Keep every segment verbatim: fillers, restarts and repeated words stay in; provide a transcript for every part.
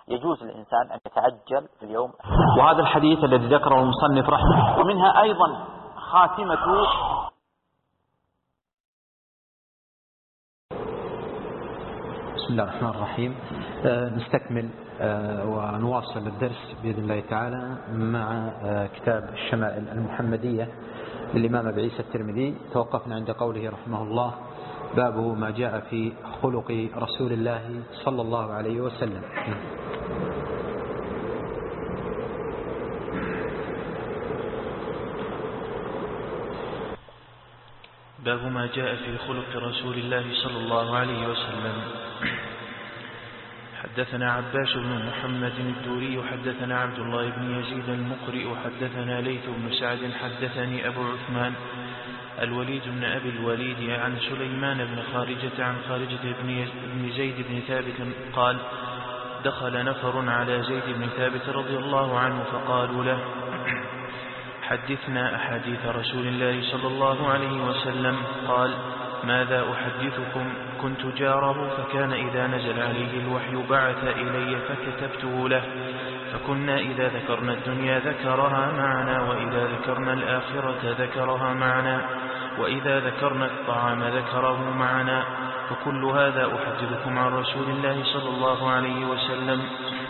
يجوز للإنسان أن يتعجل في اليوم. وهذا الحديث الذي ذكره المصنف رحمه الله ومنها أيضا خاتمة. بسم الله الرحمن الرحيم. آه نستكمل آه ونواصل الدرس بإذن الله تعالى مع آه كتاب الشمائل المحمدية للإمام أبي عيسى الترمذي. توقفنا عند قوله رحمه الله: بابه ما جاء في خلق رسول الله صلى الله عليه وسلم. باب ما جاء في خلق رسول الله صلى الله عليه وسلم. حدثنا عباس بن محمد الدوري حدثنا عبد الله بن يزيد المقرئ حدثنا ليث بن سعد حدثني أبو عثمان الوليد بن أبي الوليد عن سليمان بن خارجة عن خارجة بن زيد بن ثابت قال: دخل نفر على زيد بن ثابت رضي الله عنه فقالوا له: حدثنا أحاديث رسول الله صلى الله عليه وسلم. قال: ماذا أحدثكم؟ كنت جاره، فكان إذا نزل عليه الوحي بعث إلي فكتبته له، فكنا إذا ذكرنا الدنيا ذكرها معنا، وإذا ذكرنا الآخرة ذكرها معنا، وإذا ذكرنا الطعام ذكره معنا، فكل هذا أحدثكم عن رسول الله صلى الله عليه وسلم.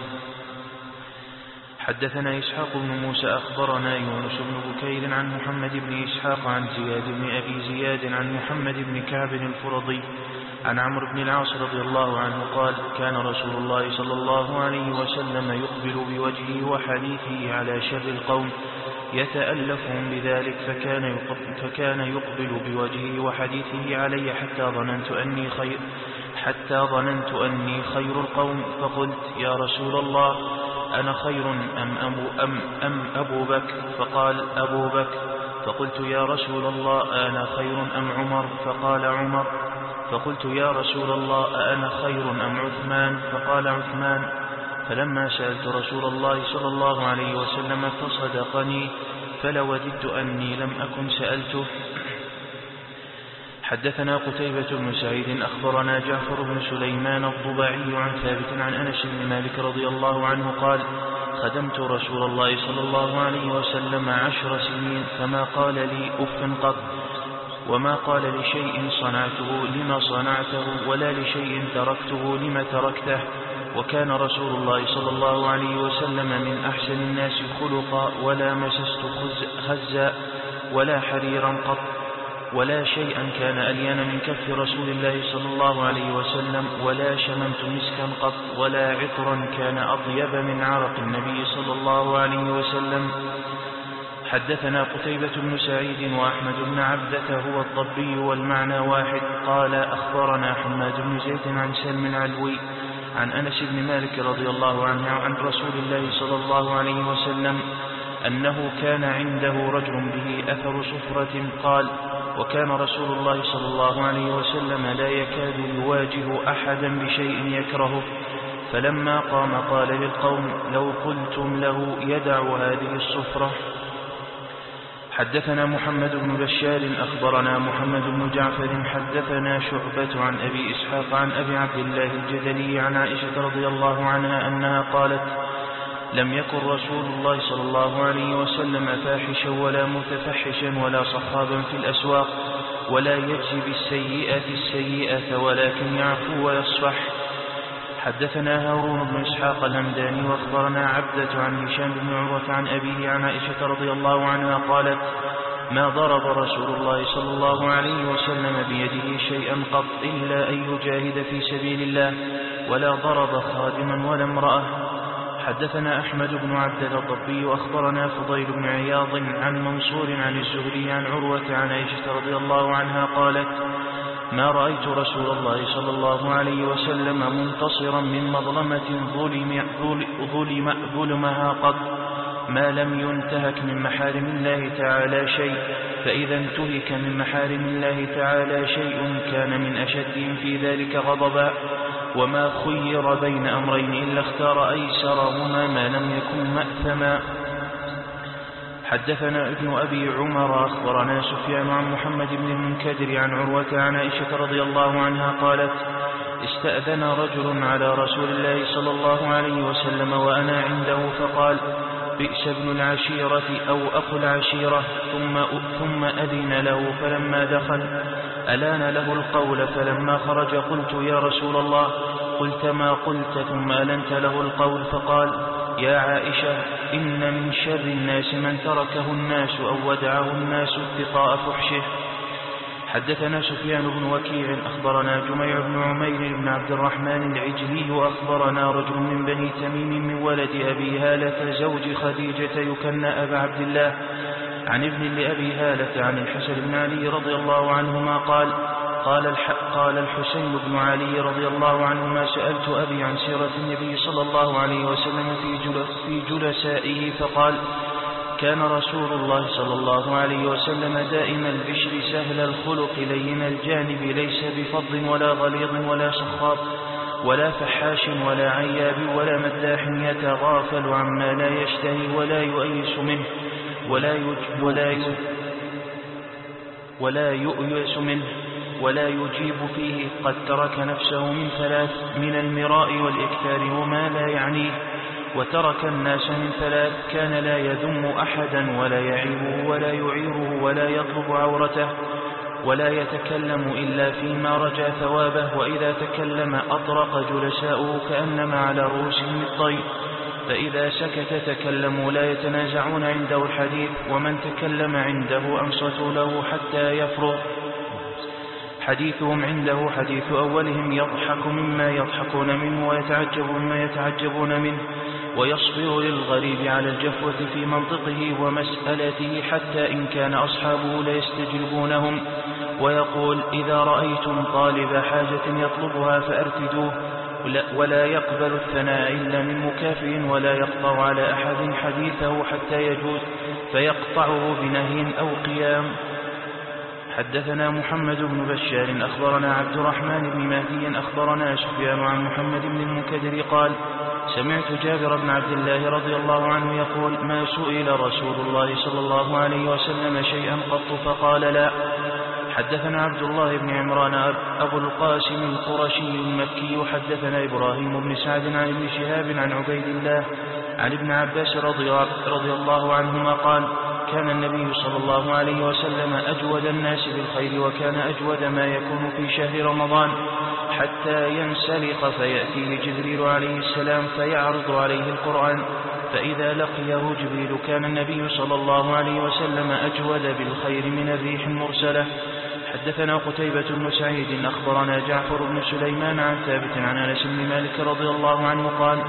حدثنا إسحاق بن موسى أخبرنا يونس بن بكير عن محمد بن إسحاق عن زياد بن أبي زياد عن محمد بن كعب الفرضي عن عمرو بن العاص رضي الله عنه قال: كان رسول الله صلى الله عليه وسلم يقبل بوجهه وحديثه على شر القوم يتألفهم بذلك، فكان يقبل, فكان يقبل بوجهه وحديثه علي حتى ظننت أني خير حتى ظننت أني خير القوم، فقلت: يا رسول الله، أنا خير أم أبو, أم أم أبو بكر؟ فقال: أبو بكر. فقلت: يا رسول الله، أنا خير أم عمر؟ فقال: عمر. فقلت: يا رسول الله، أنا خير أم عثمان؟ فقال: عثمان. فلما سألت رسول الله صلى الله عليه وسلم فصدقني، فلوددت أني لم أكن سألته. حدثنا قتيبة بن سعيد أخبرنا جعفر بن سليمان الضباعي عن ثابت عن أنس بن مالك رضي الله عنه قال: خدمت رسول الله صلى الله عليه وسلم عشر سنين، فما قال لي أف قط، وما قال لشيء صنعته لما صنعته، ولا لشيء تركته لما تركته. وكان رسول الله صلى الله عليه وسلم من أحسن الناس خلقا، ولا مسست خزا ولا حريرا قط، ولا شيئا كان ألين من كف رسول الله صلى الله عليه وسلم، ولا شممت مسكا قط، ولا عطرا كان أطيب من عرق النبي صلى الله عليه وسلم. حدثنا قتيبة بن سعيد وأحمد بن عبدة هو الضبي والمعنى واحد. قال: أخبرنا حماد بن زيد عن سلم العلوي عن أنس بن مالك رضي الله عنه عن رسول الله صلى الله عليه وسلم أنه كان عنده رجل به أثر صفرة. قال: وكان رسول الله صلى الله عليه وسلم لا يكاد يواجه أحدا بشيء يكرهه، فلما قام قال للقوم: لو قلتم له يدع هذه الصفرة. حدثنا محمد بن بشار أخبرنا محمد بن جعفر حدثنا شعبة عن أبي إسحاق عن أبي عبد الله الجدلي عن عائشة رضي الله عنها أنها قالت: لم يكن رسول الله صلى الله عليه وسلم فاحشا ولا متفحشا ولا صخابا في الأسواق، ولا يجزي بالسيئة السيئة، ولكن يعفو ويصفح. حدثنا هارون بن إسحاق الهمداني وأخبرنا عبدة عن هشام بن عروة عن أبيه عن عائشة رضي الله عنها قالت: ما ضرب رسول الله صلى الله عليه وسلم بيده شيئا قط إلا أن يجاهد في سبيل الله، ولا ضرب خادما ولا امرأة. حدثنا أحمد بن عبد الضبي وأخبرنا فضيل بن عياض عن منصور عن الزهري عن عروة عن عائشة رضي الله عنها قالت: ما رأيت رسول الله صلى الله عليه وسلم منتصرا من مظلمة ظلم ظلم ظلمها قط، ما لم ينتهك من محارم الله تعالى شيء، فإذا انتهك من محارم الله تعالى شيء كان من أشدهم في ذلك غضبا، وما خير بين أمرين إلا اختار أيسرهما ما لم يكن مأثما. حدثنا ابن أبي عمر أخبرنا سفيان عن محمد بن المنكدر عن عروة عن عائشة رضي الله عنها قالت: استأذن رجل على رسول الله صلى الله عليه وسلم وأنا عنده فقال بئس ابن العشيرة أو أخو العشيرة، ثم, ثم أذن له فلما دخل ألان له القول، فلما خرج قلت يا رسول الله قلت ما قلت ثم ألنت له القول؟ فقال يا عائشة إن من شر الناس من تركه الناس أو ودعه الناس اتقاء فحشه. حدثنا سفيان بن وكيع أخبرنا جميع بن عمير بن عبد الرحمن العجلي أخبرنا رجل من بني تميم من ولد أبي هالة زوج خديجة يكنى أبا عبد الله عن ابن لأبي هالة عن الحسن بن علي رضي الله عنهما قال قال, الح قال الحسين بن علي رضي الله عنهما سألت أبي عن سيرة النبي صلى الله عليه وسلم في, جل في جلسائه فقال كان رسول الله صلى الله عليه وسلم دائم البشر سهل الخلق لين الجانب ليس بفض ولا غليظ ولا سخاط ولا فحاش ولا عياب ولا مداح يتغافل عما لا يشتهي ولا يؤيس منه ولا يج ولا يج ولا يؤيس منه ولا يجيب فيه قد ترك نفسه من ثلاث من المراء والإكثار وما لا يعنيه، وترك الناس من ثلاث كان لا يذم أحدا ولا يعيبه ولا يعيره ولا يطلب عورته ولا يتكلم إلا فيما رجى ثوابه، وإذا تكلم أطرق جلساؤه كأنما على رؤوسهم الطير، فإذا سكت تكلموا لا يتنازعون عنده الحديث، ومن تكلم عنده أنصتوا له حتى يفرغ. حديثهم عنده حديث أولهم يضحك مما يضحكون منه ويتعجب مما يتعجبون منه، ويصبر للغريب على الجفوة في منطقه ومسألته حتى إن كان أصحابه ليستجلبونهم، ويقول إذا رأيتم طالب حاجة يطلبها فأرتدوه، ولا يقبل الثناء إلا من مكافئ، ولا يقطع على أحد حديثه حتى يجوز فيقطعه بنهي أو قيام. حدثنا محمد بن بشار أخبرنا عبد الرحمن بن مهدي أخبرنا سفيان عن محمد بن المنكدر قال سمعت جابر بن عبد الله رضي الله عنه يقول ما سئل رسول الله صلى الله عليه وسلم شيئا قط فقال لا. حدثنا عبد الله بن عمران أبو القاسم القرشي المكي حدثنا إبراهيم بن سعد عن ابن شهاب عن عبيد الله عن ابن عباس رضي, رضي الله عنهما قال كان النبي صلى الله عليه وسلم أجود الناس بالخير، وكان أجود ما يكون في شهر رمضان حتى ينسلق فيأتيه جبريل عليه السلام فيعرض عليه القرآن، فإذا لقيه جبريل كان النبي صلى الله عليه وسلم أجود بالخير من الريح المرسلة. حدثنا قتيبة بن سعيد أخبرنا جعفر بن سليمان عن ثابت عن أنس بن مالك رضي الله عنه قال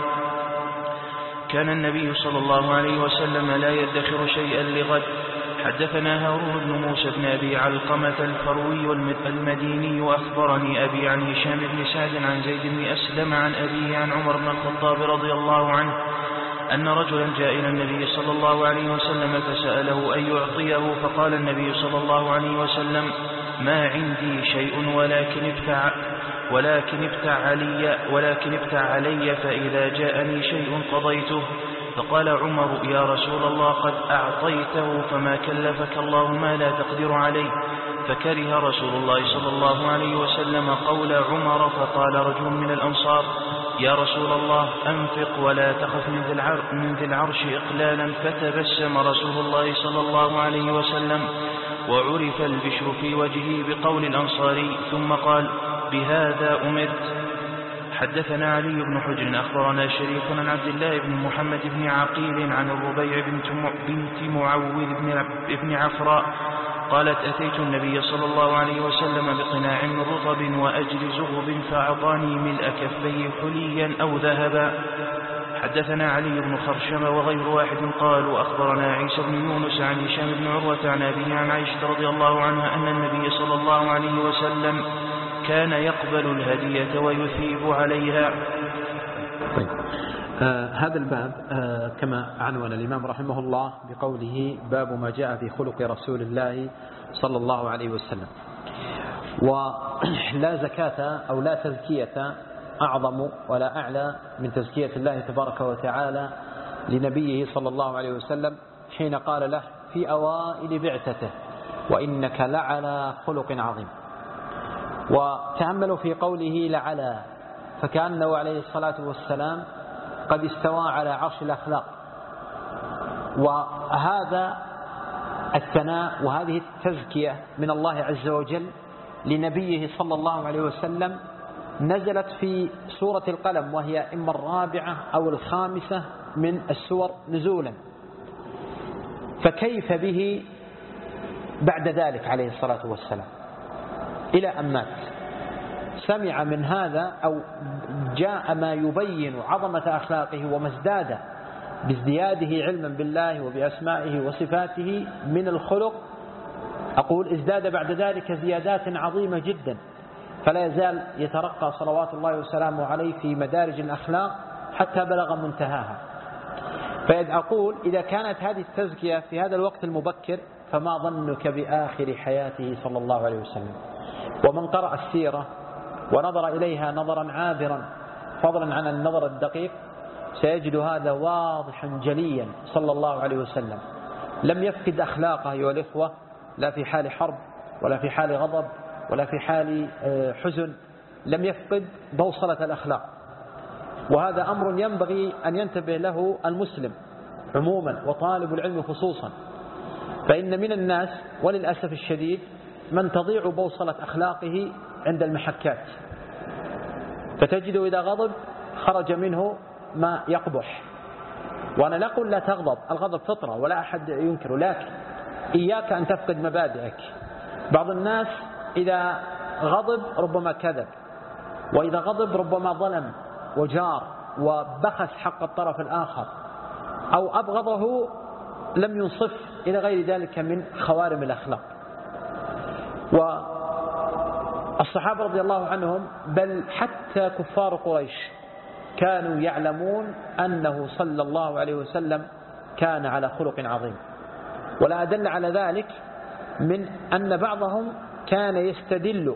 كان النبي صلى الله عليه وسلم لا يدخر شيئا لغد. حدثنا هارون بن موسى بن أبي علقمة الفروي المديني أخبرني أبي عن هشام بن سعد عن زيد بن أسلم عن أبيه عن عمر بن الخطاب رضي الله عنه أن رجلا جاء إلى النبي صلى الله عليه وسلم فسأله أن يعطيه، فقال النبي صلى الله عليه وسلم ما عندي شيء ولكن ابتع ولكن ابتع علي ولكن ابتع علي فإذا جاءني شيء قضيته. فقال عمر يا رسول الله قد أعطيته فما كلفك الله ما لا تقدر عليه. فكره رسول الله صلى الله عليه وسلم قول عمر، فقال رجل من الأنصار يا رسول الله أنفق ولا تخف من ذي العرش إقلالا، فتبسم رسول الله صلى الله عليه وسلم وعرف البشر في وجهه بقول الأنصاري، ثم قال بهذا أمرت. حدثنا علي بن حجر أخبرنا شريك عن عبد الله بن محمد بن عقيل عن الربيع بنت معوذ بن عفراء قالت أتيت النبي صلى الله عليه وسلم بقناع من رطب وأجل زغب فأعطاني ملء كفيه حليا أو ذهبا. حدثنا علي بن خرشم وغير واحد قالوا أخبرنا عيسى بن يونس عن هشام بن عروة عن أبيه عن عائشة رضي الله عنها أن النبي صلى الله عليه وسلم كان يقبل الهدية ويثيب عليها. طيب. آه هذا الباب آه كما عنون الإمام رحمه الله بقوله باب ما جاء في خلق رسول الله صلى الله عليه وسلم. ولا زكاة أو لا تزكية أعظم ولا أعلى من تزكية الله تبارك وتعالى لنبيه صلى الله عليه وسلم حين قال له في أوائل بعثته وإنك لعلى خلق عظيم. وتأملوا في قوله لعلى، فكأنه عليه الصلاة والسلام قد استوى على عرش الأخلاق. وهذا الثناء وهذه التزكية من الله عز وجل لنبيه صلى الله عليه وسلم نزلت في سورة القلم، وهي إما الرابعة أو الخامسة من السور نزولا، فكيف به بعد ذلك عليه الصلاة والسلام إلى أن مات؟ سمع من هذا أو جاء ما يبين عظمة أخلاقه وما ازداد بازدياده علما بالله وبأسمائه وصفاته من الخلق. أقول ازداد بعد ذلك زيادات عظيمة جدا، فلا يزال يترقى صلوات الله وسلامه عليه في مدارج الأخلاق حتى بلغ منتهاها. فأقول إذا كانت هذه التزكية في هذا الوقت المبكر، فما ظنك بآخر حياته صلى الله عليه وسلم؟ ومن قرأ السيرة ونظر إليها نظرا عابرا فضلا عن النظر الدقيق سيجد هذا واضحا جليا صلى الله عليه وسلم. لم يفقد أخلاقه أيها الإخوة، لا في حال حرب ولا في حال غضب ولا في حال حزن، لم يفقد بوصلة الأخلاق. وهذا أمر ينبغي أن ينتبه له المسلم عموما وطالب العلم خصوصا، فإن من الناس وللأسف الشديد من تضيع بوصلة أخلاقه عند المحكات، فتجده إذا غضب خرج منه ما يقبح. وأنا لا أقول لا تغضب، الغضب فطرة ولا أحد ينكره، لكن إياك أن تفقد مبادئك. بعض الناس إذا غضب ربما كذب، وإذا غضب ربما ظلم وجار وبخس حق الطرف الآخر، أو أبغضه لم ينصف، إلى غير ذلك من خوارم الأخلاق. والصحابة رضي الله عنهم بل حتى كفار قريش كانوا يعلمون أنه صلى الله عليه وسلم كان على خلق عظيم. ولا أدل على ذلك من أن بعضهم كان يستدل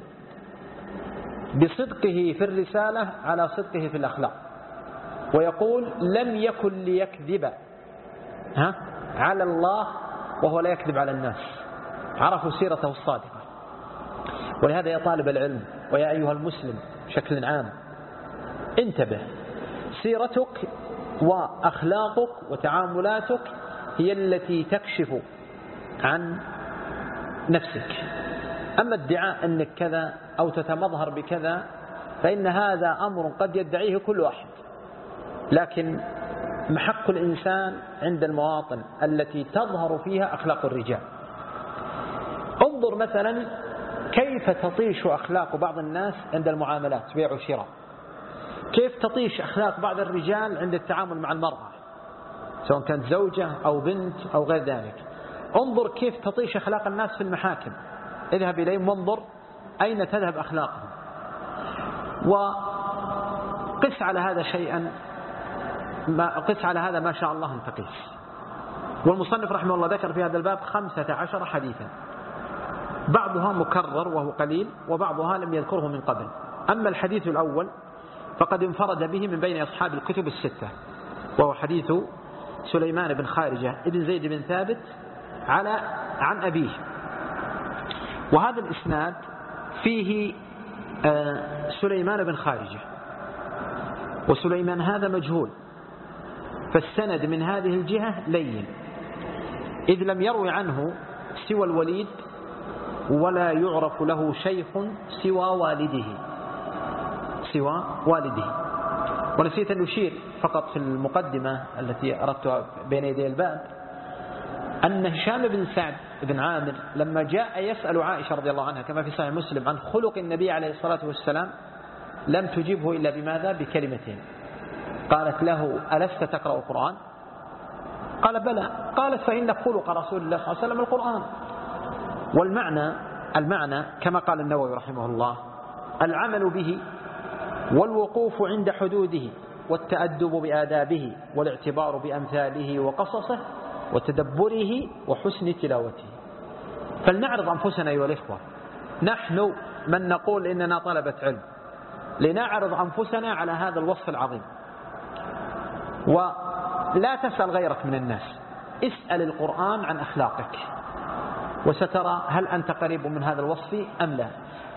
بصدقه في الرسالة على صدقه في الأخلاق، ويقول لم يكن ليكذب ها على الله وهو لا يكذب على الناس. عرفوا سيرته الصادقة. ولهذا يا طالب العلم ويا أيها المسلم بشكل عام انتبه، سيرتك وأخلاقك وتعاملاتك هي التي تكشف عن نفسك. أما ادعاء أنك كذا أو تتمظهر بكذا فإن هذا أمر قد يدعيه كل واحد، لكن محق الإنسان عند المواطن التي تظهر فيها أخلاق الرجال. انظر مثلا كيف تطيش أخلاق بعض الناس عند المعاملات بيع وشراء، كيف تطيش أخلاق بعض الرجال عند التعامل مع المرأة سواء كانت زوجة أو بنت أو غير ذلك. انظر كيف تطيش أخلاق الناس في المحاكم، اذهب إليهم وانظر أين تذهب أخلاقهم. وقس على هذا شيئا ما قس على هذا ما شاء الله أن تقيس. والمصنف رحمه الله ذكر في هذا الباب خمسة عشر حديثا، بعضها مكرر وهو قليل، وبعضها لم يذكره من قبل. أما الحديث الأول فقد انفرد به من بين أصحاب الكتب الستة، وهو حديث سليمان بن خارجة ابن زيد بن ثابت على عن أبيه. وهذا الإسناد فيه سليمان بن خارجة، وسليمان هذا مجهول، فالسند من هذه الجهة لين، إذ لم يروي عنه سوى الوليد ولا يعرف له شيخ سوى والده سوى والده. ونسيت أن أشير فقط في المقدمة التي أردتها بين يدي الباب أن هشام بن سعد بن عامر لما جاء يسأل عائشة رضي الله عنها كما في صحيح مسلم عن خلق النبي عليه الصلاة والسلام لم تجيبه إلا بماذا؟ بكلمتين. قالت له ألست تقرأ القرآن؟ قال بلى. قالت فإن خلق رسول الله صلى الله عليه وسلم القرآن. والمعنى المعنى كما قال النووي رحمه الله العمل به والوقوف عند حدوده والتأدب بآدابه والاعتبار بأمثاله وقصصه وتدبره وحسن تلاوته. فلنعرض أنفسنا أيها الإخوة، نحن من نقول إننا طلبة علم، لنعرض أنفسنا على هذا الوصف العظيم. ولا تسأل غيرك من الناس، اسأل القرآن عن أخلاقك وسترى هل أنت قريب من هذا الوصف أم لا.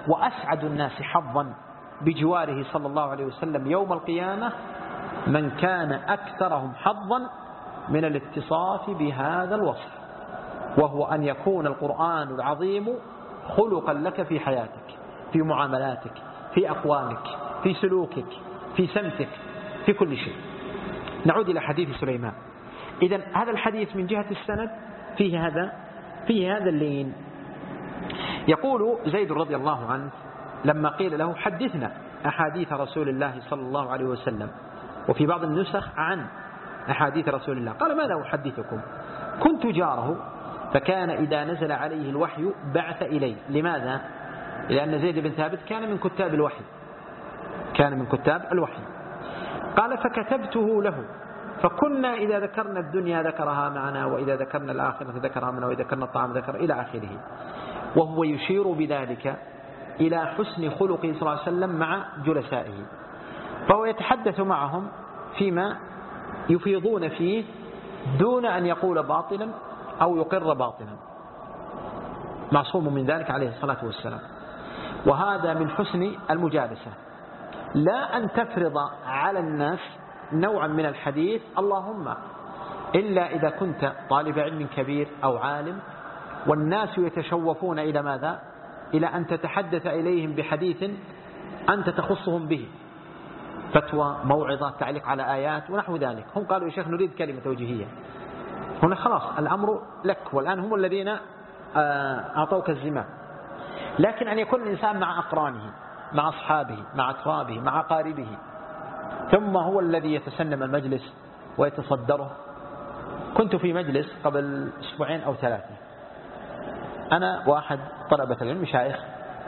وأسعد الناس حظا بجواره صلى الله عليه وسلم يوم القيامة من كان أكثرهم حظا من الاتصاف بهذا الوصف، وهو أن يكون القرآن العظيم خلقا لك في حياتك، في معاملاتك، في أقوالك، في سلوكك، في سمتك، في كل شيء. نعود إلى حديث سليمان. إذن هذا الحديث من جهة السند فيه هذا فيه هذا اللين. يقول زيد رضي الله عنه لما قيل له حدثنا أحاديث رسول الله صلى الله عليه وسلم، وفي بعض النسخ عن أحاديث رسول الله، قال ماذا أحدثكم؟ كنت جاره فكان إذا نزل عليه الوحي بعث إليه. لماذا؟ لأن زيد بن ثابت كان من كتاب الوحي كان من كتاب الوحي قال فكتبته له، فكنا إذا ذكرنا الدنيا ذكرها معنا، وإذا ذكرنا الآخرة ذكرها معنا، وإذا ذكرنا الطعام ذكر إلى آخره. وهو يشير بذلك إلى حسن خلقه صلى الله عليه وسلم مع جلسائه، فهو يتحدث معهم فيما يفيضون فيه دون أن يقول باطلا أو يقر باطلا، معصوم من ذلك عليه الصلاة والسلام. وهذا من حسن المجالسة، لا أن تفرض على الناس نوعا من الحديث اللهم إلا إذا كنت طالب علم كبير أو عالم، والناس يتشوفون إلى ماذا؟ إلى أن تتحدث إليهم بحديث أنت تخصهم به، فتوى، موعظة، تعليق على آيات ونحو ذلك. هم قالوا يا شيخ نريد كلمة توجيهية. هنا خلاص الأمر لك، والآن هم الذين أعطوك الزمام. لكن أن يكون الإنسان مع أقرانه، مع أصحابه، مع أترابه، مع أقاربه، ثم هو الذي يتسنم المجلس ويتصدره. كنت في مجلس قبل أسبوعين أو ثلاثة، أنا واحد طلبة العلم مشايخ،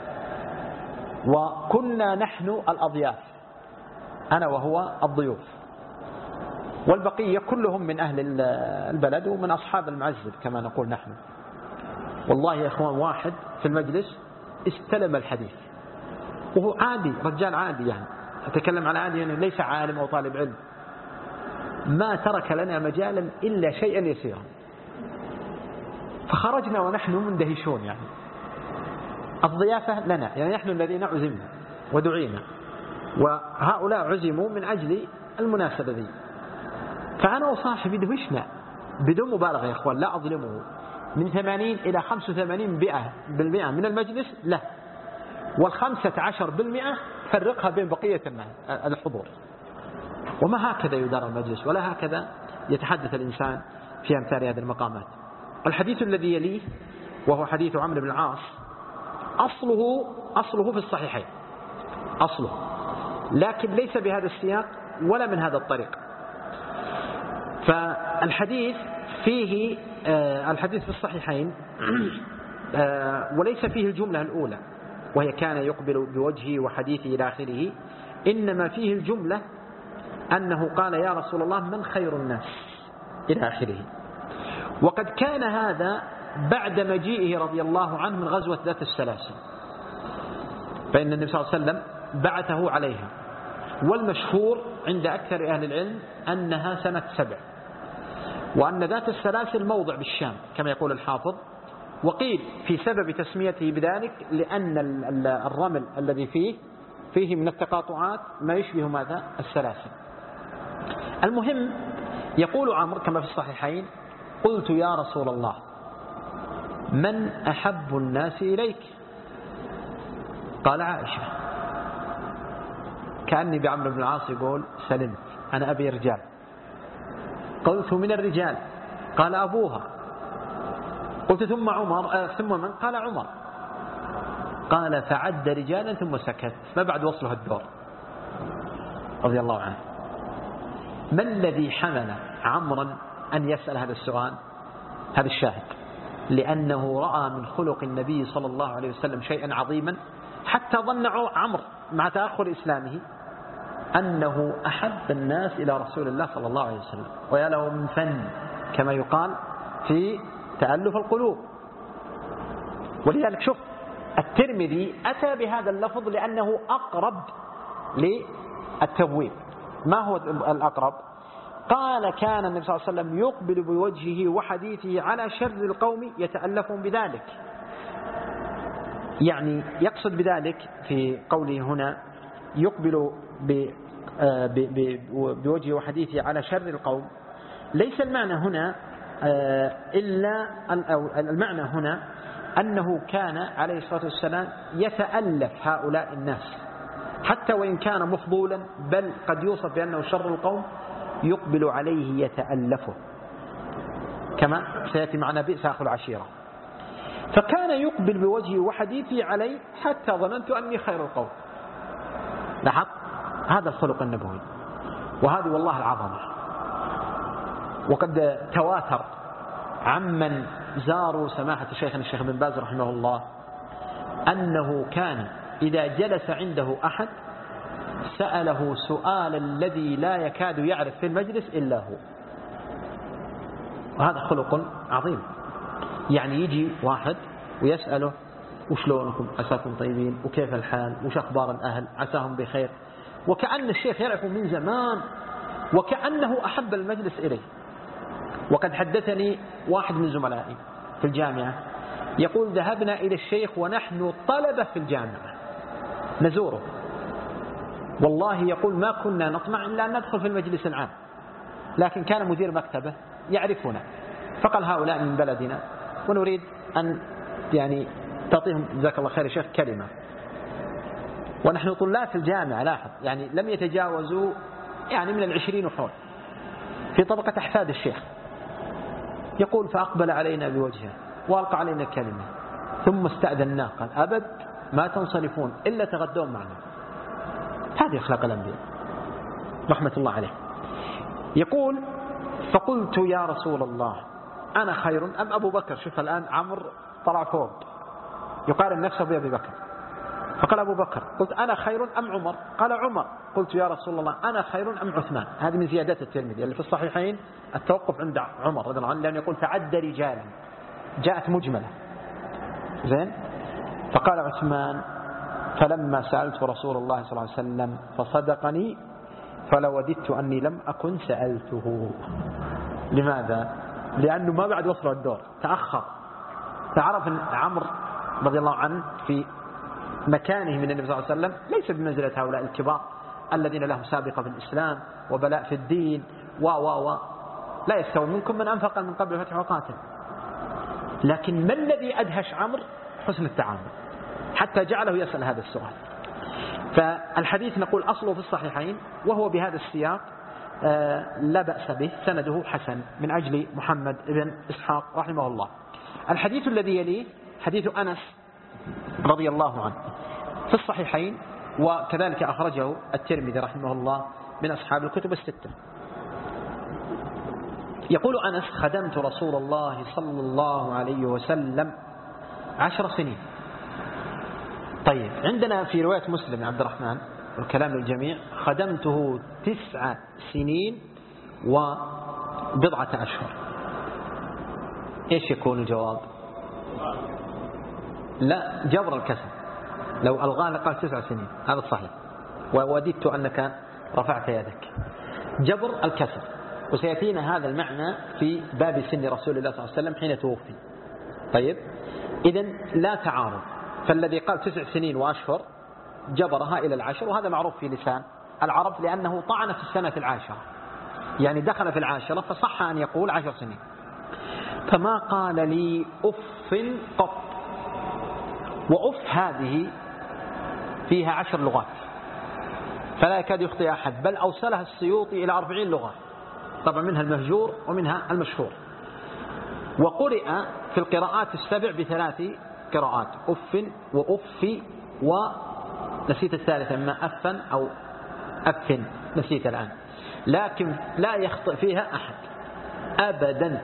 وكنا نحن الأضياف، أنا وهو الضيوف، والبقية كلهم من أهل البلد ومن أصحاب المعزب كما نقول نحن. والله يا أخوان واحد في المجلس استلم الحديث وهو عادي، رجال عادي، يعني أتكلم على عادي، يعني ليس عالم أو طالب علم، ما ترك لنا مجالا إلا شيئا يسيرا، فخرجنا ونحن مندهشون. يعني الضيافة لنا، يعني نحن الذين عزمنا ودعينا، وهؤلاء عزموا من أجل المناسبة ذي. فأنا وصاحبي دهشنا بدون مبالغة يا إخوان، لا أظلمه، من ثمانين إلى خمسة وثمانين بالمئة من المجلس له، والخمسة عشر بالمئة فرقها بين بقية الحضور. وما هكذا يدار المجلس، ولا هكذا يتحدث الإنسان في أمثال هذه المقامات. الحديث الذي يليه وهو حديث عمرو بن العاص، أصله أصله في الصحيحين، أصله، لكن ليس بهذا السياق ولا من هذا الطريق. فالحديث فيه آه الحديث في الصحيحين آه وليس فيه الجملة الأولى وهي كان يقبل بوجهه وحديثه إلى آخره، إنما فيه الجملة أنه قال يا رسول الله من خير الناس إلى آخره. وقد كان هذا بعد مجيئه رضي الله عنه من غزوة ذات السلاسل، فإن النبي صلى الله عليه وسلم بعثه عليها، والمشهور عند أكثر أهل العلم أنها سنة سبع، وأن ذات السلاسل موضع بالشام كما يقول الحافظ. وقيل في سبب تسميته بذلك لأن الرمل الذي فيه فيه من التقاطعات ما يشبه ماذا؟ السلاسل. المهم يقول عمرو كما في الصحيحين قلت يا رسول الله من أحب الناس إليك؟ قال عائشة. كأني بعمرو بن العاص يقول سلمت، أنا أبي رجال. قلت من الرجال؟ قال أبوها. قلت ثم عمر آه ثم من؟ قال عمر. قال فعد رجالا ثم سكت، ما بعد وصله الدور رضي الله عنه. ما الذي حمل عمرا أن يسأل هذا السؤال؟ هذا الشاهد، لأنه رأى من خلق النبي صلى الله عليه وسلم شيئا عظيما، حتى ظن عمرو مع تأخر إسلامه أنه أحب الناس إلى رسول الله صلى الله عليه وسلم، ويا له من فن كما يقال في تألف القلوب. ولذلك شوف الترمذي أتى بهذا اللفظ لأنه أقرب للتبويب. ما هو الأقرب؟ قال كان النبي صلى الله عليه وسلم يقبل بوجهه وحديثه على شر القوم يتألفون بذلك. يعني يقصد بذلك في قوله هنا يقبل بوجهه وحديثه على شر القوم، ليس المعنى هنا إلا أو المعنى هنا أنه كان عليه الصلاة والسلام يتألف هؤلاء الناس حتى وإن كان مفضولا، بل قد يوصف بأنه شر القوم، يقبل عليه يتألفه، كما سيأتي معنا بئس أخو العشيرة. فكان يقبل بوجهه وحديثه عليه حتى ظننت أني خير القوم. لاحظ هذا الخلق النبوي، وهذه والله العظمة. وقد تواتر عمن زاروا سماحة شيخنا الشيخ بن باز رحمه الله أنه كان إذا جلس عنده أحد سأله سؤال الذي لا يكاد يعرف في المجلس إلا هو. وهذا خلق عظيم. يعني يجي واحد ويسأله وشلونكم، عساكم طيبين، وكيف الحال، وش أخبار الأهل، عساهم بخير، وكأن الشيخ يعرفه من زمان، وكأنه أحب المجلس إليه. وقد حدثني واحد من زملائي في الجامعة يقول ذهبنا إلى الشيخ ونحن طلبة في الجامعة نزوره، والله يقول ما كنا نطمع إلا أن ندخل في المجلس العام، لكن كان مدير مكتبه يعرفنا فقال هؤلاء من بلدنا ونريد أن يعني تعطيهم جزاك الله خير يا شيخ كلمة. ونحن طلاب في الجامعة، لاحظ يعني لم يتجاوزوا يعني من العشرين وحول، في طبقة أحفاد الشيخ. يقول فأقبل علينا بوجهه وألقى علينا كلمة ثم استأذناه قال أبد ما تنصرفون إلا تغدون معنا. هذه أخلاق الأنبياء رحمة الله عليه. يقول فقلت يا رسول الله أنا خير أم أبو بكر؟ شوف الآن عمرو طلع فوق يقارن نفسه بأبي بكر، فقال أبو بكر. قلت أنا خير أم عمر؟ قال عمر. قلت يا رسول الله أنا خير أم عثمان؟ هذه من زيادات الترمذي اللي في الصحيحين التوقف عند عمر رضي الله عنه، لأنه يقول تعد رجالا، جاءت مجملة زين. فقال عثمان فلما سألت رسول الله صلى الله عليه وسلم فصدقني فلوددت أني لم أكن سألته. لماذا؟ لأنه ما بعد وصل الدور، تأخر. تعرف أن عمرو رضي الله عنه في مكانه من النبي صلى الله عليه وسلم ليس بمنزلة هؤلاء الكبار الذين لهم سابقة في الإسلام وبلاء في الدين و و و لا يستوي منكم من أنفق من قبل الفتح وقاتل. لكن ما الذي أدهش عمرو؟ حسن التعامل، حتى جعله يسأل هذا السؤال. فالحديث نقول أصله في الصحيحين وهو بهذا السياق لا بأس به، سنده حسن من أجل محمد بن إسحاق رحمه الله. الحديث الذي يليه حديث أنس رضي الله عنه في الصحيحين، وكذلك أخرجه الترمذي رحمه الله من أصحاب الكتب الستة. يقول أنس خدمت رسول الله صلى الله عليه وسلم عشر سنين. طيب عندنا في رواية مسلم عبد الرحمن والكلام للجميع خدمته تسع سنين وبضعة أشهر. إيش يكون الجواب؟ لا، جبر الكسر، لو ألغاه لقال تسع سنين، هذا الصحيح. ووددت أنك رفعت يدك. جبر الكسر، وسيأتينا هذا المعنى في باب سن رسول الله صلى الله عليه وسلم حين توفي. طيب إذن لا تعارض، فالذي قال تسع سنين وأشهر جبرها إلى العشر، وهذا معروف في لسان العرب لأنه طعن في السنة العاشرة، يعني دخل في العاشرة فصح أن يقول عشر سنين. فما قال لي أف قط، وأف هذه فيها عشر لغات فلا يكاد يخطئ أحد، بل أوصلها السيوطي إلى أربعين لغة، طبعا منها المهجور ومنها المشهور. وقرئ في القراءات السبع بثلاث قراءات، أف وأف ونسيت الثالثة إما أفا أو أف نسيت الآن، لكن لا يخطئ فيها أحد أبدا.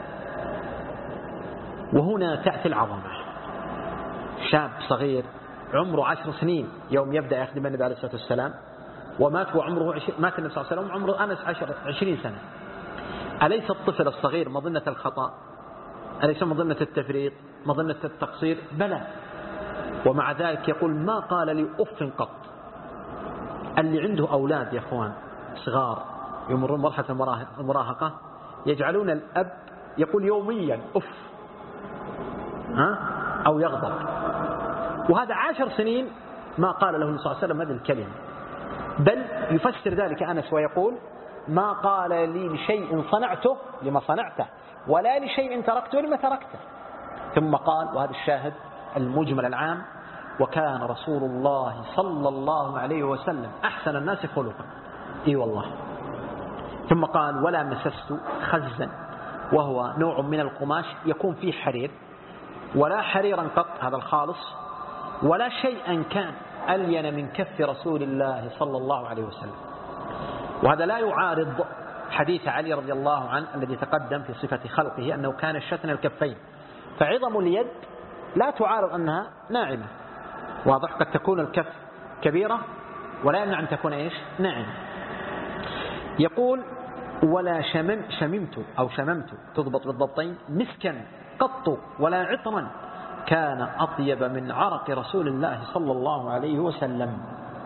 وهنا تأتي العظمة. شاب صغير عمره عشر سنين يوم يبدأ يخدم النبي عليه الصلاة والسلام، ومات وعمره عشر... مات النبي صلى الله عليه وسلم عمره أنس عشر... عشرين سنة. أليس الطفل الصغير مظنة الخطأ؟ أليس مظنة التفريط؟ مظنة التقصير؟ بلى. ومع ذلك يقول ما قال لي أف قط. اللي عنده أولاد يا أخوان صغار يمرون مرحلة المراهقة يجعلون الأب يقول يوميا أف، ها؟ أو يغضب. وهذا عشر سنين ما قال له النبي صلى الله عليه وسلم هذه الكلمة، بل يفسر ذلك أنس ويقول ما قال لي لشيء صنعته لما صنعته ولا لشيء تركته لما تركته. ثم قال، وهذا الشاهد المجمل العام: وكان رسول الله صلى الله عليه وسلم أحسن الناس خلقا. إي والله. ثم قال: ولا مسست خزا، وهو نوع من القماش يكون فيه حرير، ولا حريرا قط، هذا الخالص، ولا شيئا كان ألين من كف رسول الله صلى الله عليه وسلم. وهذا لا يعارض حديث علي رضي الله عنه الذي تقدم في صفة خلقه أنه كان شتن الكفين، فعظم اليد لا تعارض أنها ناعمة. واضح؟ قد تكون الكف كبيرة ولا يمنع أن تكون إيش؟ ناعمة. يقول: ولا شمم شممت أو شممت تضبط بالضبطين مسكا قط ولا عطرا كان أطيب من عرق رسول الله صلى الله عليه وسلم.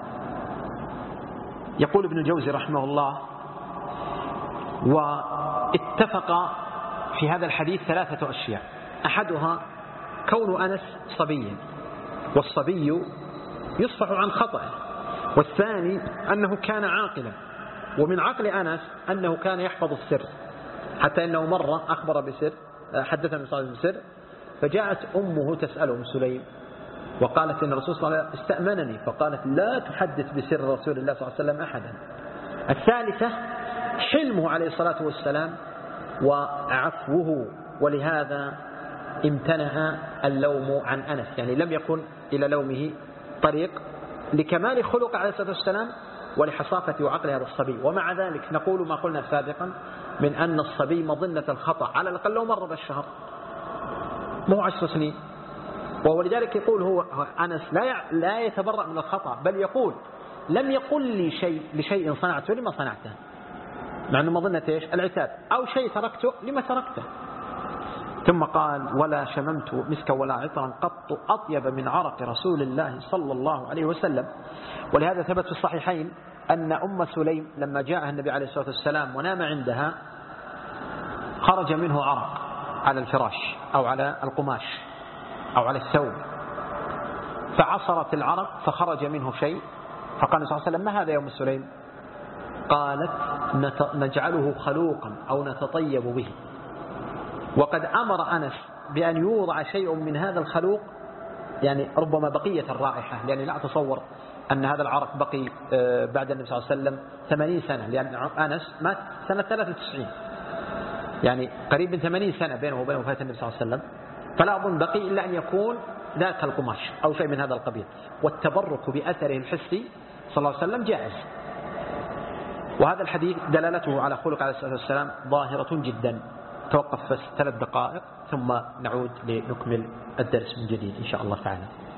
يقول ابن الجوزي رحمه الله: واتفق في هذا الحديث ثلاثة أشياء، أحدها كون أنس صبيا، والصبي يصفح عن خطأه، والثاني أنه كان عاقلا، ومن عقل أنس أنه كان يحفظ السر، حتى أنه مرة أخبر بسر، حدثنا صلى الله عليه وسلم بسر، فجاءت أمه تسأله أم سليم وقالت إن الرسول صلى الله عليه وسلم استأمنني، فقالت لا تحدث بسر رسول الله صلى الله عليه وسلم أحدا. الثالثة حلمه عليه الصلاة والسلام وعفوه، ولهذا امتنع اللوم عن أنس، يعني لم يكن إلى لومه طريق لكمال خلق عليه الصلاة والسلام ولحصافة وعقل هذا الصبي. ومع ذلك نقول ما قلنا سابقا من أن الصبي مظنة الخطأ على الأقل لو مر بالشهر مو عشر سنين. ولذلك يقول هو أنس لا لا يتبرأ من الخطأ، بل يقول لم يقل لي شيء لشيء صنعته لما صنعته، مع أنه مظنة إيش؟ العتاب، أو شيء تركته لما تركته. ثم قال: ولا شممت مسكا ولا عطرا قط أطيب من عرق رسول الله صلى الله عليه وسلم. ولهذا ثبت في الصحيحين أن أم سليم لما جاءها النبي عليه الصلاة والسلام ونام عندها خرج منه عرق على الفراش أو على القماش أو على الثوب، فعصرت العرق فخرج منه شيء، فقال صلى الله عليه وسلم: ما هذا يا أم سليم؟ قالت: نجعله خلوقا أو نتطيب به. وقد أمر أنس بأن يوضع شيء من هذا الخلوق، يعني ربما بقية الرائحة، لأن لا أتصور أن هذا العرق بقي بعد النبي صلى الله عليه وسلم ثمانين سنة، لأن أنس مات سنة ثلاثة وتسعين، يعني قريب من ثمانين سنة بينه وبين وفاة النبي صلى الله عليه وسلم، فلا أظن بقي إلا أن يكون ذاك القماش أو شيء من هذا القبيل. والتبرك بأثره الحسي صلى الله عليه وسلم جائز. وهذا الحديث دلالته على خلق عليه الصلاة والسلام ظاهرة جدا. توقف بس ثلاث دقائق ثم نعود لنكمل الدرس من جديد إن شاء الله تعالى.